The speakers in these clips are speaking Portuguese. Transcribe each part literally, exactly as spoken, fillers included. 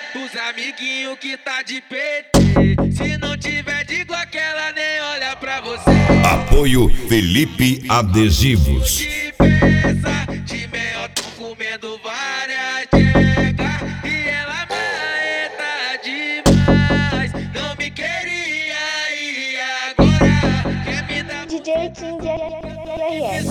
Os amiguinhos que tá de P T, se não tiver de Glock ela nem olha pra você. Apoio Felipe Adesivos. De peça, de mel, tô comendo várias teclas e ela marreta demais. Não me queria e agora quer me dar D J King R S.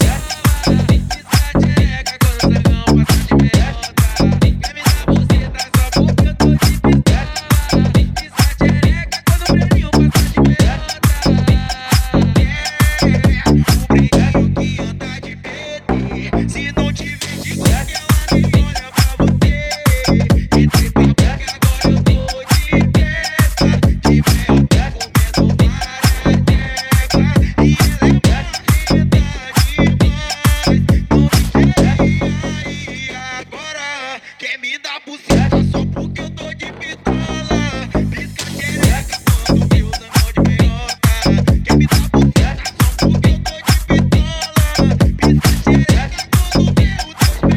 Quer me dar buceta só porque eu tô de pistola. Pisca xereca quando vê o anel de meiota. Quer me dar buceta só porque eu tô de pistola. Pisca xereca quando vê o teu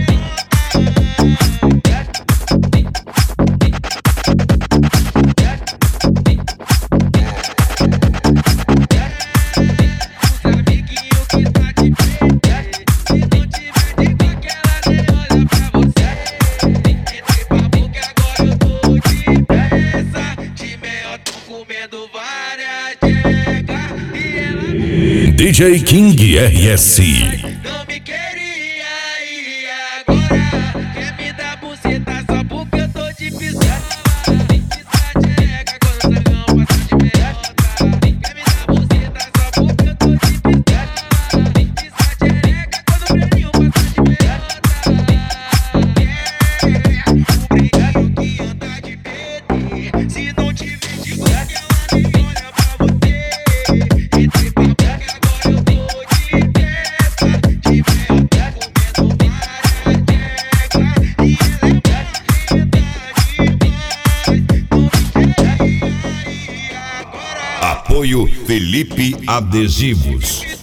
Os amiguinhos que tá de P T, se não tiver de Glock ela nem olha pra você. D J King R S. Não me queria e agora quer me dar buceta só porque eu tô de pistola. Pisca xereca quando o dragão passa de meiota. Quer me dar buceta só porque eu tô de pistola. Pisca xereca quando o preninho passa de meiota. Obrigado que anda de P T, se não tiver de Glock ela nem olha pra você. Entre papo que agora eu tô de peça, de mel, comendo várias teclas e ela é marreta demais. Não me quer e agora Apoio Felipe Adesivos.